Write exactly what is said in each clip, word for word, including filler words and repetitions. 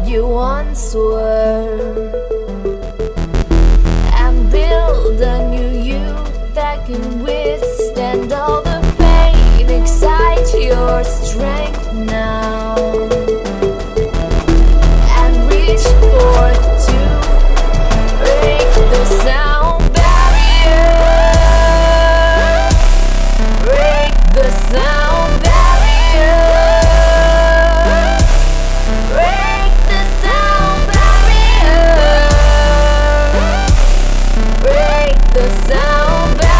you once were, and build a new you that can withstand all the pain. Excite your strength now and reach forth to break the sound barrier. Break the sound barrier. Break the sound barrier. Break the sound barrier.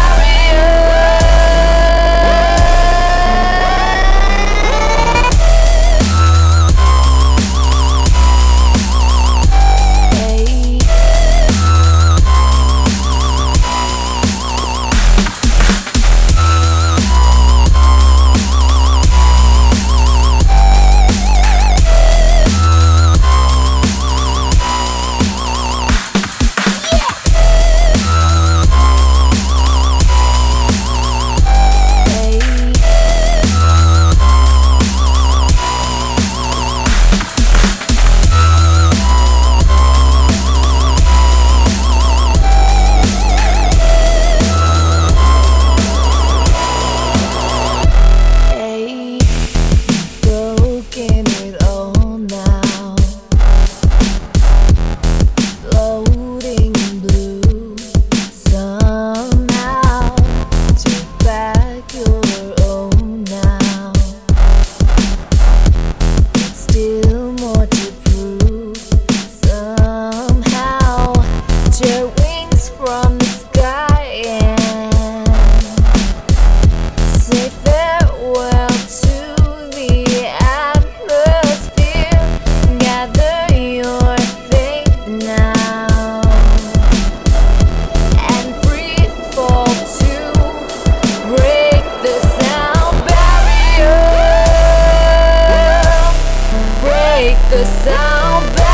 From the sky and say farewell to the atmosphere. Gather your faith now and free fall to break the sound barrier. Break the sound barrier.